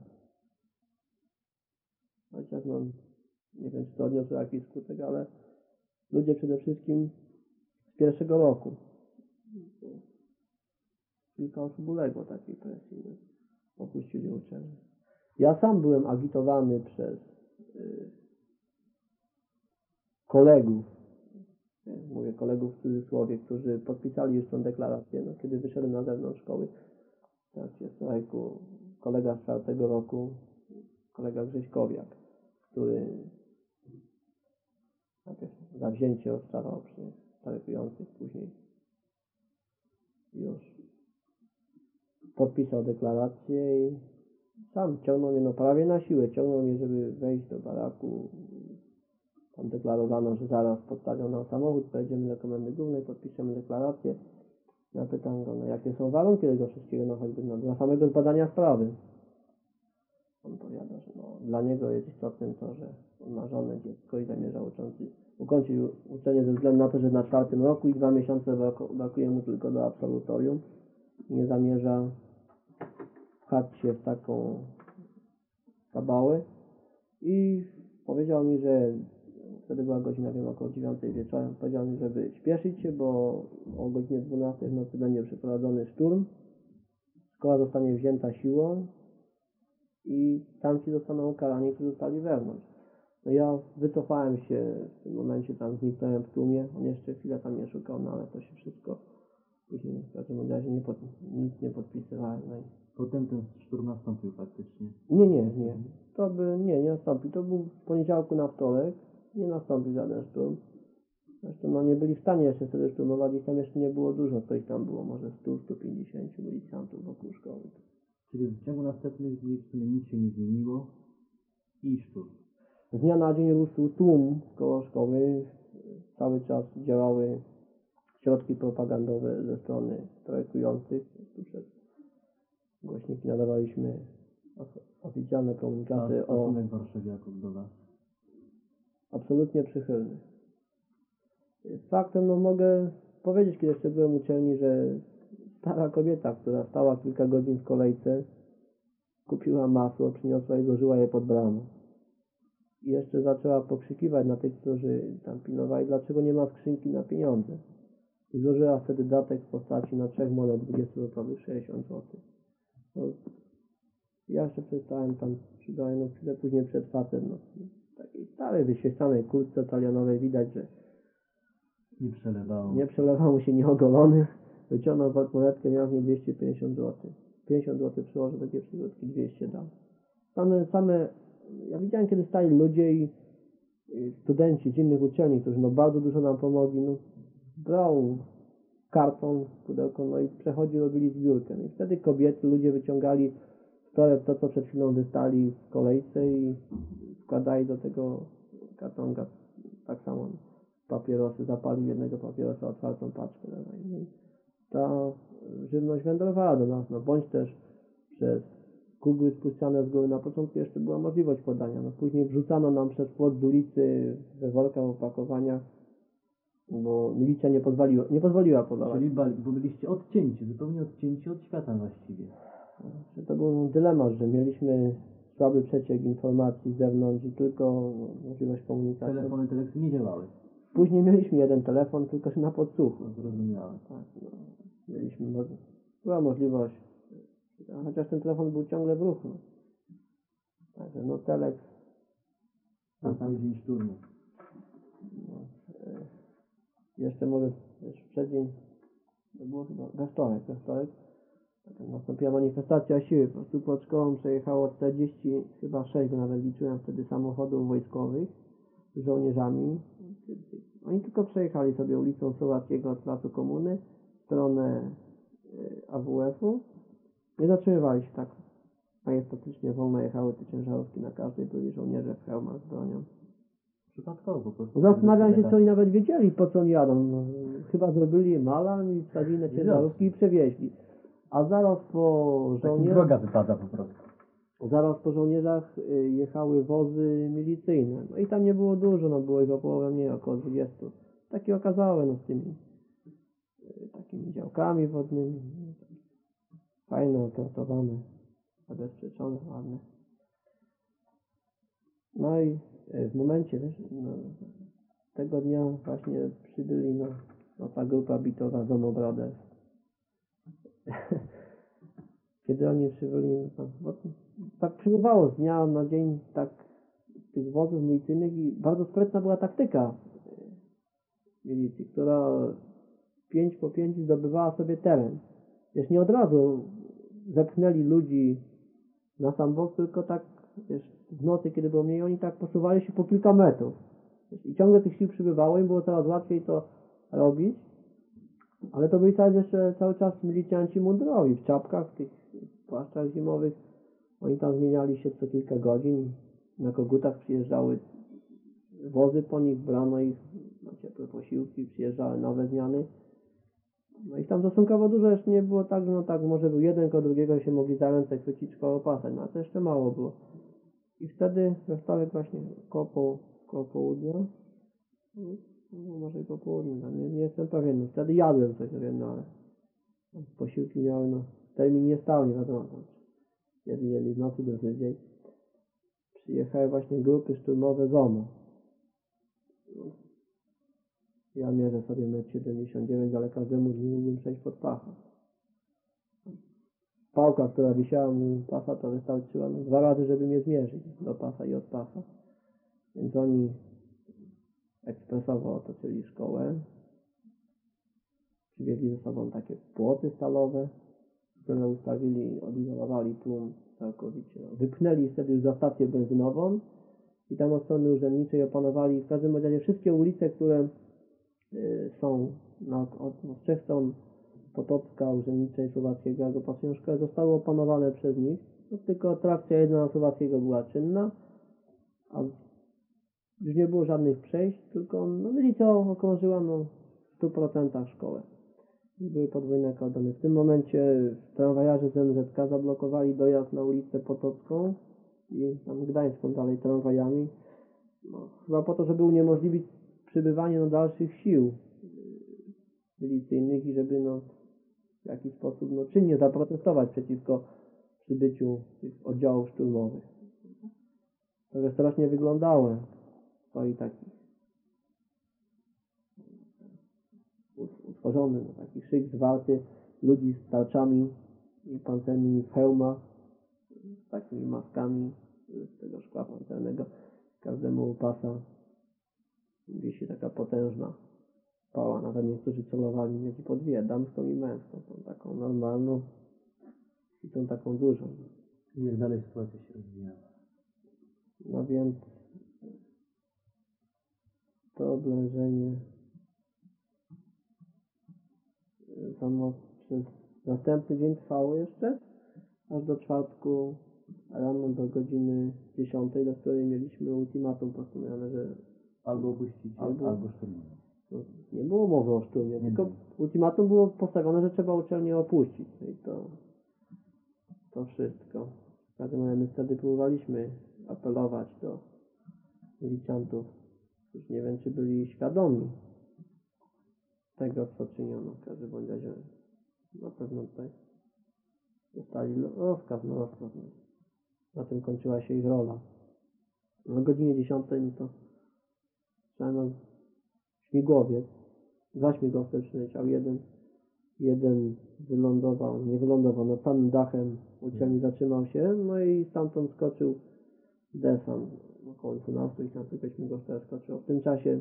Chociaż nie wiem, czy to odniosło jakiś skutek, ale ludzie przede wszystkim z pierwszego roku. Kilka osób uległo takiej presji, opuścili uczelnię. Ja sam byłem agitowany przez kolegów, mówię kolegów w cudzysłowie, którzy podpisali już tę deklarację. Kiedy wyszedłem na zewnątrz szkoły w trakcie strajku, kolega z 4. roku, kolega Grześkowiak, który najpierw zawzięcie odstawał przy strajkujących, później już podpisał deklarację i sam ciągnął mnie, prawie na siłę, ciągnął mnie, żeby wejść do baraku. Tam deklarowano, że zaraz podstawią nam samochód, pojedziemy do komendy głównej, podpiszemy deklarację. Ja pytam go, jakie są warunki tego wszystkiego, choćby dla samego zbadania sprawy. On powiada, że dla niego jest istotnym to, że on ma żonę, dziecko i zamierza ukończyć uczenie ze względu na to, że na 4. roku i 2 miesiące brakuje mu tylko do absolutorium. Nie zamierza pchać się w taką kabałę. I powiedział mi, że wtedy była godzina, około 9 wieczorem. Powiedział mi, żeby śpieszyć się, bo o godzinie 12 w nocy będzie przeprowadzony szturm. Szkoła zostanie wzięta siłą i tamci zostaną ukarani, którzy zostali wewnątrz. No ja wycofałem się w tym momencie, tam zniknąłem w tłumie. On jeszcze chwilę tam mnie szukał, ale to się wszystko później w każdym razie nic nie podpisywałem. Potem ten szturm nastąpił faktycznie? Nie. Nie nastąpił. To był w poniedziałku na wtorek. Nie nastąpił żaden szturm. Zresztą nie byli w stanie jeszcze wtedy szturmować. Ich tam jeszcze nie było dużo. To ich tam było może 100-150 milicjantów wokół szkoły. Czyli w ciągu następnych dni w sumie nic się nie zmieniło i szturm. Z dnia na dzień rósł tłum koło szkoły. Cały czas działały środki propagandowe ze strony strajkujących. Przez głośniki nadawaliśmy oficjalne komunikaty o... stosunek warszawiaków do was? Absolutnie przychylny. Faktem, mogę powiedzieć, kiedy jeszcze byłem w uczelni, że stara kobieta, która stała kilka godzin w kolejce, kupiła masło, przyniosła i złożyła je pod bramą. I jeszcze zaczęła pokrzykiwać na tych, którzy tam pilnowali, dlaczego nie ma skrzynki na pieniądze. I złożyła wtedy datek w postaci 3 monet 20-złotowych 60 zł. Ja jeszcze przestałem tam, przydałem chwilę później przed facet, w takiej starej, wyświetlanej kurtce talionowej, widać, że nie przelewało mu się nieogolony. Wyciągnął portmonetkę, miał w niej 250 zł. 50 zł przyłożył do pierwszej złotki, 200 dał. Ja widziałem, kiedy stali ludzie i studenci z innych uczelni, którzy bardzo dużo nam pomogli. Brał karton, pudełko, no i przechodzi, robili zbiórkę. No i wtedy kobiety, ludzie wyciągali z toreb to, co przed chwilą wystali w kolejce i wkładali do tego kartonka, tak samo papierosy, zapalił jednego papierosa, otwartą paczkę. No i ta żywność wędrowała do nas, no bądź też przez kubły spuszczane z góry. Na początku jeszcze była możliwość podania, no później wrzucano nam przez płot z ulicy we workach, opakowaniach, bo milicja nie pozwoliła podawać. Czyli bo byliście odcięci, zupełnie odcięci od świata właściwie. To był dylemat, że mieliśmy słaby przeciek informacji z zewnątrz i tylko możliwość komunikacji. Telefony, teleksy nie działały. Później mieliśmy jeden telefon, tylko że na podsłuchu. Zrozumiałem. Tak, no, była możliwość, chociaż ten telefon był ciągle w ruchu. Także no teleks. Na sam dzień szturmu. Jeszcze może w przeddzień, to było chyba we wtorek, nastąpiła manifestacja siły. Po prostu pod szkołą przejechało 46, bo nawet liczyłem wtedy, samochodów wojskowych z żołnierzami. Oni tylko przejechali sobie ulicą Słowackiego od Placu Komuny w stronę AWF-u. Nie zatrzymywali się tak majestatycznie, wolno jechały te ciężarówki, na każdej byli żołnierze w hełmach z bronią. Przypadkowo po prostu. Zastanawiam się, czy oni nawet wiedzieli, po co oni jadą. No, chyba zrobili malarz i wsadzili na ciężarówki i przewieźli. A zaraz po żołnierzach... Droga wypada po prostu. Zaraz po żołnierzach jechały wozy milicyjne. No i tam nie było dużo, no było ich o połowę mniej, około 20. Takie okazałe, no z tymi takimi działkami wodnymi. Fajne, opracowane, zabezpieczone, ładne. No i w momencie, wiesz, no, tego dnia właśnie przybyli ta grupa bitowa Zomo Brothers. Kiedy oni przybyli, tak przybywało z dnia na dzień tak tych wozów milicyjnych i bardzo sprytna była taktyka milicji, która 5 po 5 zdobywała sobie teren. Wiesz, nie od razu zepchnęli ludzi na sam bok, tylko tak, wiesz, w nocy, kiedy było mniej, oni tak posuwali się po kilka metrów. Wiesz, i ciągle tych sił przybywało, im było coraz łatwiej to robić, ale to byli jeszcze cały czas milicjanci mundurowi, w czapkach, w tych płaszczach zimowych. Oni tam zmieniali się co kilka godzin, na kogutach przyjeżdżały wozy po nich, brano ich na ciepłe posiłki, przyjeżdżały nowe zmiany. No i tam stosunkowo dużo jeszcze nie było tak, że no tak, może był jeden koło drugiego się mogli za ręce chwycić, koło opasać, no ale to jeszcze mało było. I wtedy we wtorek właśnie koło południa, no może i po południu, no nie jestem pewien, no wtedy jadłem coś, no wiem, no ale posiłki miały, no termin nie stał, nie wiadomo, jedli w nocy do dzień. Przyjechały właśnie grupy szturmowe ZOMO. Ja mierzę sobie 1,79 m, ale każdemu z nich mógłbym przejść pod pachę. Pałka, która wisiała mu pasa, to wystarczyła 2 razy, żeby mnie zmierzyć do pasa i od pasa. Więc oni ekspresowo otoczyli szkołę. Przywieźli ze sobą takie płoty stalowe, które ustawili, odizolowali tłum całkowicie. Wypchnęli wtedy już za stację benzynową i tam od strony urzędniczej opanowali w każdym razie wszystkie ulice, które są z 3 stron Potocka, Urzędniczej, Słowackiego, jak pasują szkoły, zostały opanowane przez nich. No, tylko trakcja jedna na Słowackiego była czynna, a już nie było żadnych przejść, tylko milicja okrążyła w 100% szkołę. I były podwójne kordony. W tym momencie tramwajarze z MZK zablokowali dojazd na ulicę Potocką i tam Gdańską dalej tramwajami. No, chyba po to, żeby uniemożliwić przybywanie dalszych sił milicyjnych i żeby w jakiś sposób czynnie zaprotestować przeciwko przybyciu tych oddziałów szturmowych. To jest strasznie wyglądało. Stoi taki utworzony, taki szyk zwarty ludzi z tarczami i pancernymi w hełmach, z takimi maskami z tego szkła pancernego. Każdemu u pasa wisi taka potężna pała. Nawet niektórzy celowali mieć po 2, damską i męską. Tą taką normalną i tą taką dużą. I jak dalej sytuacja się rozwijała? No więc to oblężenie samo przez następny dzień trwało jeszcze, aż do czwartku rano do godziny 10, do której mieliśmy ultimatum postawione, że Albo opuścicie, albo szturmować. no, nie było mowy o szturmie, Nie tylko było. ultimatum było postawione, że trzeba uczelnię opuścić. No i to wszystko. W każdym razie my wtedy próbowaliśmy apelować do milicjantów. Już nie wiem, czy byli świadomi tego, co czyniono. W każdym bądź razie na pewno tutaj dostali rozkaz. Na tym kończyła się ich rola. O godzinie 10 no to przynajmniej śmigłowiec, 2 śmigłowce przyleciał, jeden nie wylądował nad samym dachem uczelni, zatrzymał się, no i stamtąd skoczył desant. Około 12 ich tam tylko śmigłowce skoczyło. W tym czasie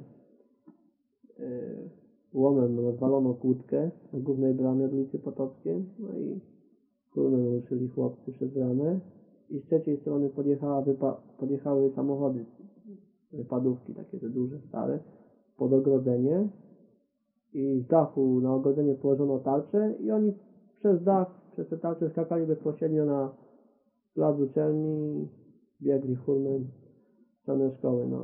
łomem rozwalono kłódkę na głównej bramie od ulicy Potockiej, no i hurmem ruszyli chłopcy przez bramę i z trzeciej strony podjechały samochody, wypadówki takie te duże, stare, pod ogrodzenie i z dachu na ogrodzenie położono tarczę i oni przez dach, przez te tarcze skakali bezpośrednio na plac uczelni, biegli hurmem w stronę szkoły. No.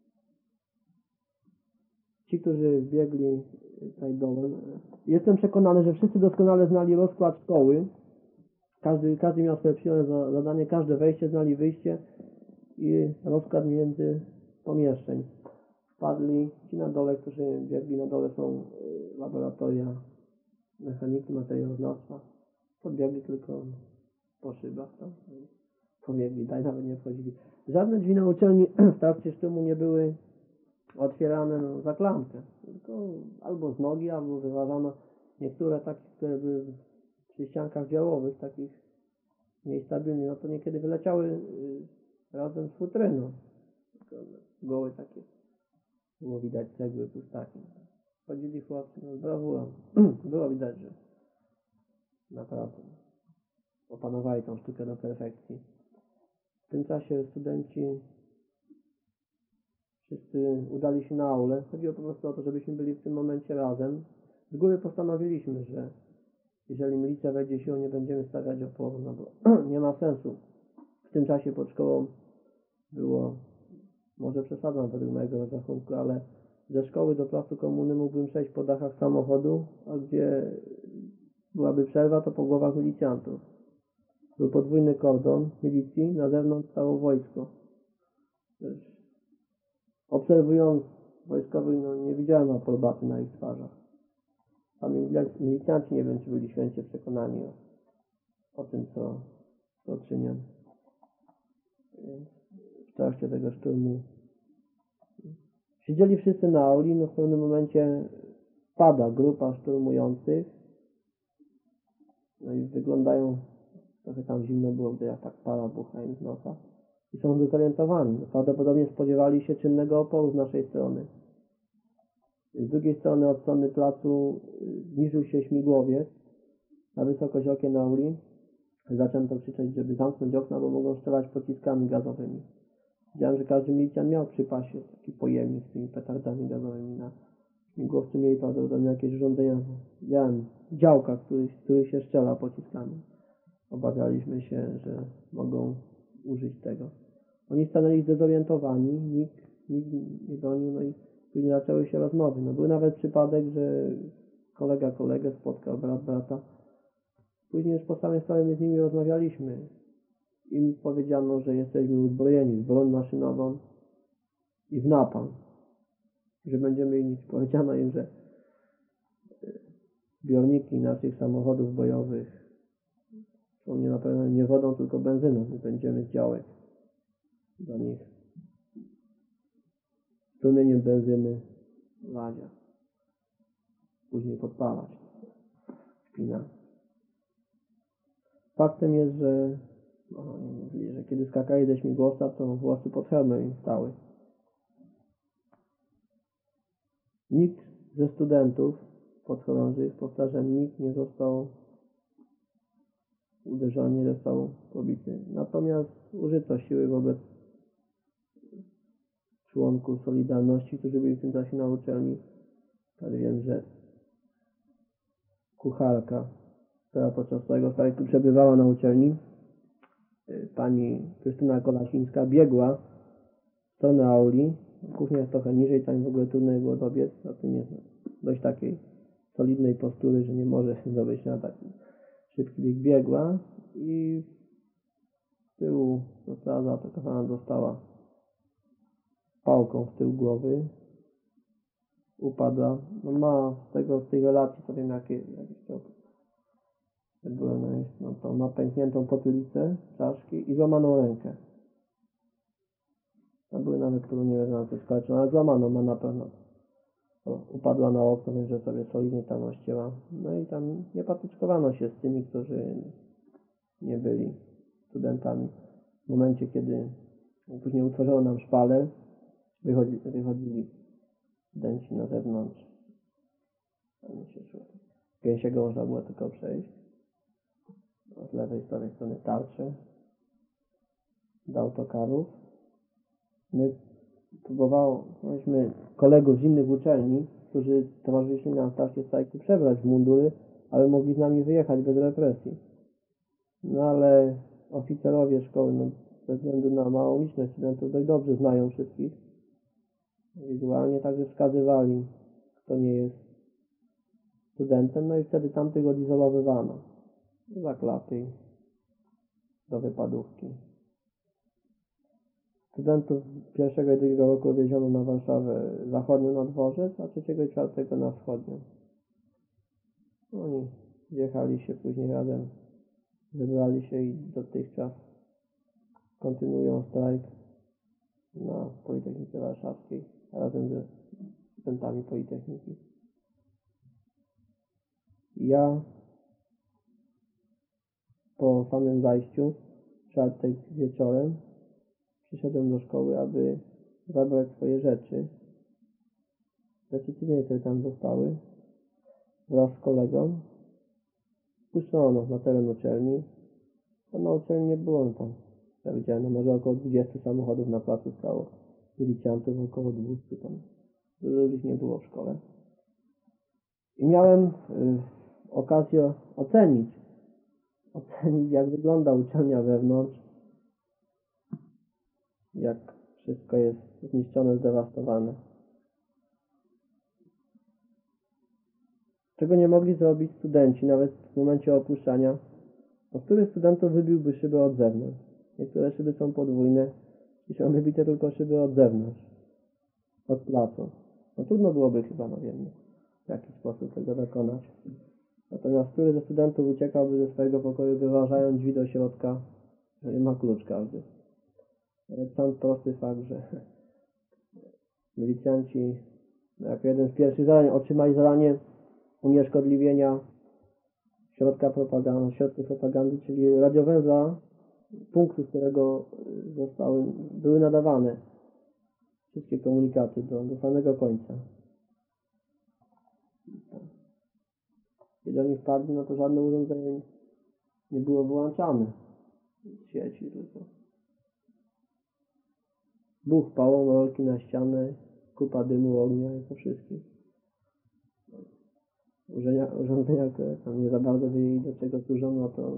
Ci, którzy biegli tutaj dołem, jestem przekonany, że wszyscy doskonale znali rozkład szkoły. Każdy miał swoje przyjemne zadanie, każde wejście znali wyjście i rozkład między pomieszczeń. Wpadli ci na dole, którzy biegli na dole, są laboratoria mechaniki, materiałoznawstwa. Podbiegli tylko po szybach tam. Pobiegli, nawet nie wchodzili. Żadne drzwi na uczelni w trakcie szturmu nie były otwierane za klamkę. Tylko albo z nogi, albo wyważano. Niektóre takie, które były przy ściankach działowych, takich mniej stabilnych, no to niekiedy wyleciały razem z futryną. Gołe takie. Było widać cegły, pustaki. Chodzili chłopcy, no z brawurą. Było widać, że naprawdę opanowali tą sztukę do perfekcji. W tym czasie studenci wszyscy udali się na aulę. Chodziło po prostu o to, żebyśmy byli w tym momencie razem. Z góry postanowiliśmy, że jeżeli milicja wejdzie siłą, nie będziemy stawiać oporu, no bo nie ma sensu. W tym czasie pod szkołą było, może przesadzam według mojego rozrachunku, ale ze szkoły do placu Komuny mógłbym przejść po dachach samochodu, a gdzie byłaby przerwa, to po głowach milicjantów. Był podwójny kordon milicji, na zewnątrz stało wojsko. Obserwując wojskowych, no nie widziałem aprobaty na ich twarzach. Sami milicjanci nie wiem, czy byli święcie przekonani o tym, co czynią. W trakcie tego szturmu siedzieli wszyscy na auli, no w pewnym momencie pada grupa szturmujących, no i wyglądają, trochę tam zimno było, gdy jak tak para bucha im z nosa i są zdezorientowani. Prawdopodobnie spodziewali się czynnego oporu z naszej strony. Z drugiej strony, od strony placu, zniżył się śmigłowiec na wysokość okien auli. Zaczęto krzyczeć, żeby zamknąć okna, bo mogą strzelać pociskami gazowymi. Widziałem, że każdy milicjant miał przy pasie taki pojemnik z tymi petardami gazowymi. Na śmigłowcu mieli prawdopodobnie jakieś urządzenia. Widziałem działka, który się strzela pociskami. Obawialiśmy się, że mogą użyć tego. Oni stanęli zdezorientowani, nikt nie bronił, no i później zaczęły się rozmowy. No był nawet przypadek, że kolega kolegę spotkał, brat brata. Później już po samej sprawie my z nimi rozmawialiśmy. Im powiedziano, że jesteśmy uzbrojeni w broń maszynową i w napalm. Że będziemy ich niszczyć. Powiedziano im, że zbiorniki naszych samochodów bojowych są nie napełnione nie wodą, tylko benzyną. My będziemy z działek do nich strumieniem benzyny ladzia. Później podpalać. Szpina. Faktem jest, że mówili, że kiedy skakali ze śmigłowca, to włosy pod hełmem im stały. Nikt ze studentów podchorążych, powtarzam, nikt nie został uderzony, nie został pobity. Natomiast użyto siły wobec członków Solidarności, którzy byli w tym czasie na uczelni. Ale wiem, że kucharka, która podczas tego strajku przebywała na uczelni, pani Krystyna Kolasińska, biegła w stronę auli. Kuchnia jest trochę niżej, tam w ogóle trudno było dobiec, a tym jest dość takiej solidnej postury, że nie może zdobyć na taki szybki bieg. Biegła i z tyłu została zaatakowana, dostała pałką w tył głowy, upadła. No ma z tej relacji, to wiem jakie to były, no to ma pękniętą potylicę, czaszki i złamaną rękę. Tam były nawet, które nie wiem, co skończyło, ale złamaną ma na pewno. Upadła na okno, więc że sobie solidnie tam ościęła. No i tam nie patyczkowano się z tymi, którzy nie byli studentami. W momencie, kiedy później utworzono nam szpaler, wychodzili studenci na zewnątrz. Tam się szło. Gęsiego można było tylko przejść. Z lewej, z prawej strony tarcze. Do autokarów. My próbowaliśmy kolegów z innych uczelni, którzy towarzyszyli nam w trakcie strajku, przebrać w mundury, ale mogli z nami wyjechać bez represji. No ale oficerowie szkoły, no, ze względu na małą liczność studentów, dość dobrze znają wszystkich wizualnie, także wskazywali, kto nie jest studentem, no i wtedy tamtych odizolowywano za klapy do wypadówki. Studentów pierwszego i drugiego roku wieziono na Warszawę zachodnią na dworzec, a trzeciego i czwartego na wschodnią. Oni zjechali się później razem, zebrali się i dotychczas kontynuują strajk na Politechnice Warszawskiej razem ze studentami Politechniki. Ja po samym zajściu w czwartek wieczorem przyszedłem do szkoły, aby zabrać swoje rzeczy. Rzeczy cywilne, które tam zostały, wraz z kolegą. Spuszczono nas na teren uczelni. A na uczelni nie było tam. Ja widziałem, no może około 20 samochodów na placu stało. Milicjantów około 200 tam. Dużo ludzi nie było w szkole. I miałem okazję ocenić, jak wygląda uczelnia wewnątrz, jak wszystko jest zniszczone, zdewastowane. Czego nie mogli zrobić studenci, nawet w momencie opuszczania. No, który studentów wybiłby szybę od zewnątrz? Niektóre szyby są podwójne i są wybite tylko szyby od zewnątrz, od placu. No trudno byłoby chyba, no wiem, w jaki sposób tego dokonać. Natomiast który ze studentów uciekałby ze swojego pokoju, wyważając drzwi do środka, że ma klucz każdy. Ale sam prosty fakt, że milicjanci, jako jeden z pierwszych zadań, otrzymali zadanie unieszkodliwienia środków propagandy, czyli radiowęzła, punktu, z którego były nadawane wszystkie komunikaty do samego końca. Kiedy oni wpadli, no to żadne urządzenie nie było wyłączane z sieci, tylko buch, pałą, rolki na ścianę, kupa dymu, ognia i po wszystkim. Urządzenia, które tam nie za bardzo wiedzieli, do czego służą, no to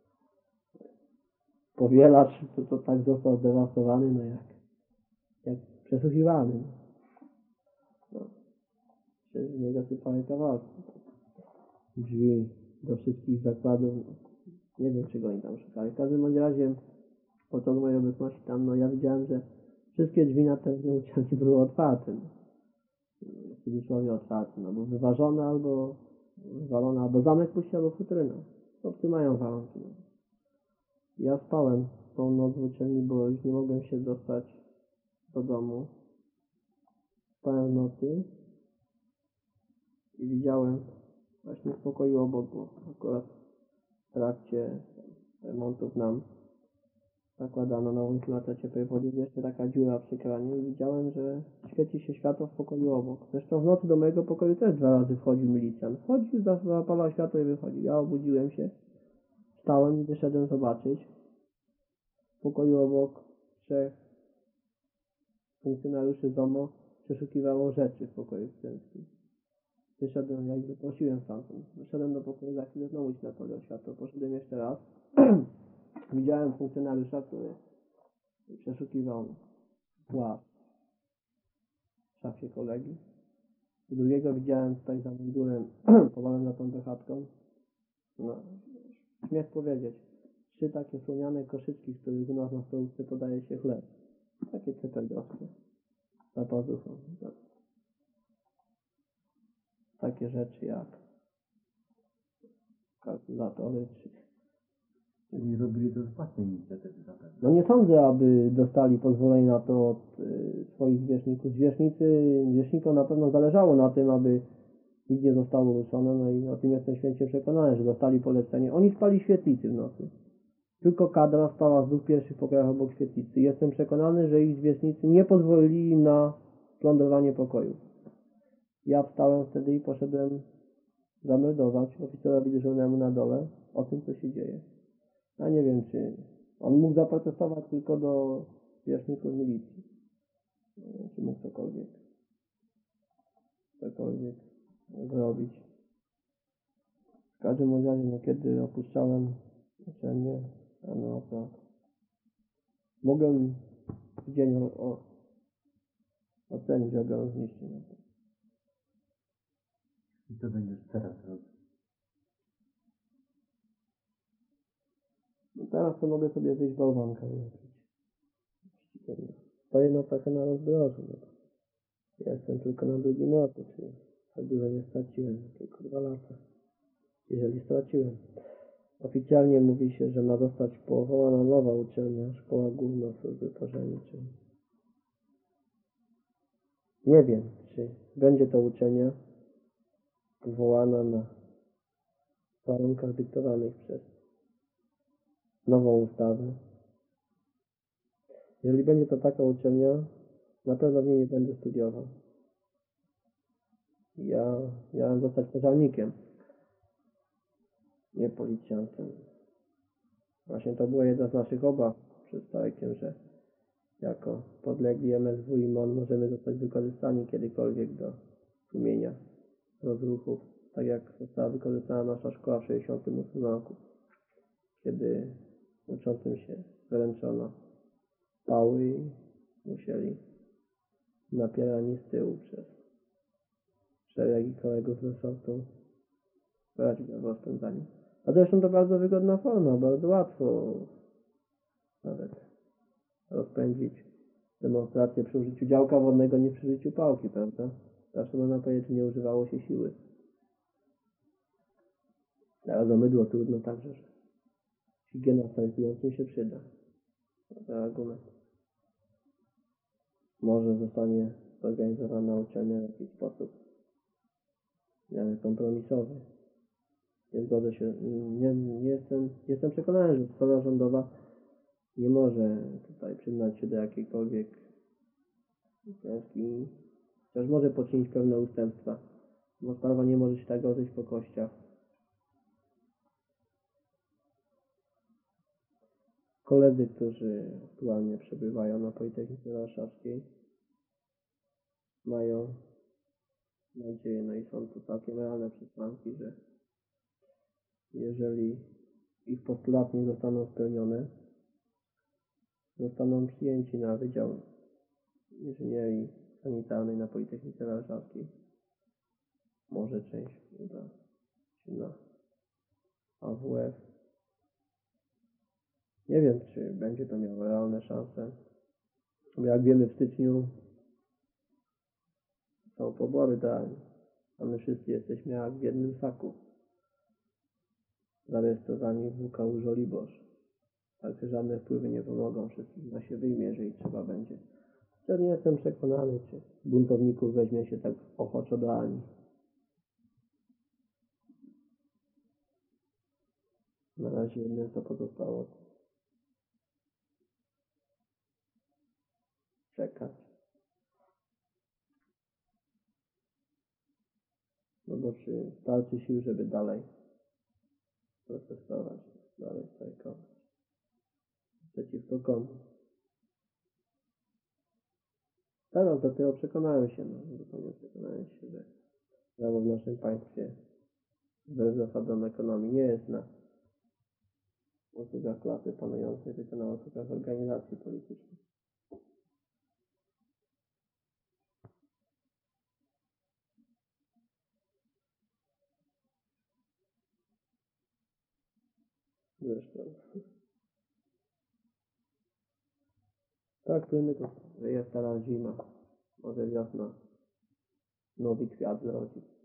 powielacz to tak został zdewastowany, no jak przesłuchiwany. No, się z niego sypały kawałki. Drzwi do wszystkich zakładów, nie wiem, czego oni tam szukali. W każdym bądź razie, podczas mojej obecności tam, no ja widziałem, że wszystkie drzwi na terenie uczelni były otwarte. W cudzysłowie otwarte, no bo wyważone albo wywalone, albo zamek puści, albo futryna. Chłopcy mają warunki. No. Ja spałem tą noc w uczelni, bo już nie mogłem się dostać do domu. Spałem w nocy i widziałem właśnie w pokoju obok, bo akurat w trakcie remontów nam zakładano nową instalację ciepłej wody, jeszcze taka dziura przy kranie i widziałem, że świeci się światło w pokoju obok. Zresztą w nocy do mojego pokoju też 2 razy wchodził milicjant. Wchodził, zapalał światło i wychodził. Ja obudziłem się, wstałem i wyszedłem zobaczyć. W pokoju obok 3 funkcjonariuszy ZOMO przeszukiwało rzeczy w pokoju studenckim. wyszedłem, jakby prosiłem stamtąd. Wyszedłem do pokoju, za chwilę znowu się zapaliło światło. Poszedłem jeszcze raz. Widziałem funkcjonariusza, który przeszukiwał płat w szafie kolegi. Drugiego widziałem tutaj za mundurem, chowałem za tą bechatką. No, śmiech powiedzieć. 3 takie słomiane koszyczki, z których u nas na stołówce podaje się chleb. Takie cepegowskie. Za pazuchą. Takie rzeczy jak kalkulatory czy... Nie robili to z własnej inicjatywy zapewne. No nie sądzę, aby dostali pozwolenie na to od swoich zwierzchników. Zwierzchnikom na pewno zależało na tym, aby nic nie zostało ruszone, no i o tym jestem święcie przekonany, że dostali polecenie. Oni spali w świetlicy w nocy. Tylko kadra spała w 2 pierwszych pokojach obok świetlicy. Jestem przekonany, że ich zwierzchnicy nie pozwolili im na plądrowanie pokoju. Ja wstałem wtedy i poszedłem zameldować oficerowi dyżurnemu na dole o tym, co się dzieje. Ja nie wiem, czy on mógł zaprotestować tylko do zwierzchników milicji. Nie wiem, czy mógł cokolwiek zrobić. W każdym razie, no, kiedy opuszczałem uczelnię, no to mogłem w dzień ocenić ogrom zniszczeń. I co będziesz teraz robić? No teraz to mogę sobie wyjść bałwanka uleczyć. Stoję no trochę na rozdrożu. No. Ja jestem tylko na 2. roku, czyli tak dużo nie straciłem, tylko 2 lata. Jeżeli straciłem. Oficjalnie mówi się, że ma zostać powołana nowa uczelnia, Szkoła Główna Służby Pożarniczej. Nie wiem, czy będzie to uczelnia powołana na warunkach dyktowanych przez nową ustawę. Jeżeli będzie to taka uczelnia, na pewno w niej nie będę studiował. Ja miałem zostać pożarnikiem, nie policjantem. Właśnie to była jedna z naszych obaw przed strajkiem, że jako podlegli MSW i MON możemy zostać wykorzystani kiedykolwiek do tłumienia rozruchów, tak jak została wykorzystana nasza szkoła w 1968 roku, kiedy uczącym się wręczono pały i musieli napierani z tyłu przez szeregi kolegów z resortu brać udział w rozpędzaniu. A zresztą to bardzo wygodna forma, bardzo łatwo nawet rozpędzić demonstrację przy użyciu działka wodnego niż przy użyciu pałki, prawda? Zawsze można powiedzieć, że nie używało się siły. Teraz o mydło trudno także, że higiena strajkującym się przyda. To argument. Może zostanie zorganizowana uczelnia w jakiś sposób kompromisowy. Nie zgodzę się, jestem przekonany, że strona rządowa nie może tutaj przyznać się do jakiejkolwiek klęski, chociaż może poczynić pewne ustępstwa, bo sprawa nie może się tak rozejść po kościach. Koledzy, którzy aktualnie przebywają na Politechnice Warszawskiej, mają nadzieję, no i są tu całkiem realne przesłanki, że jeżeli ich postulaty nie zostaną spełnione, zostaną przyjęci na Wydział Inżynierii Sanitarnej na Politechnice Warszawskiej. Może część uda się na AWF. Nie wiem, czy będzie to miało realne szanse. Bo jak wiemy, w styczniu są pobory do armii, a my wszyscy jesteśmy jak w jednym saku. Zarejestrowani w WKU Żoliborz. Także żadne wpływy nie pomogą, wszystkich na się wyjmie, jeżeli trzeba będzie. Ja nie jestem przekonany, czy buntowników weźmie się tak ochoczo do armii. Na razie jedyne co pozostało czekać. No bo czy starczy sił, żeby dalej protestować, dalej strajkować? Przeciwko komu? Teraz dopiero przekonałem się, zupełnie przekonałem się, że Prawo w naszym państwie wbrew zasadom ekonomii nie jest na usługach klasy panującej, tylko na usługach organizacji politycznych. Zresztą. Traktujmy to, że jest teraz zima, może wiosna, nowy kwiat zrodzi.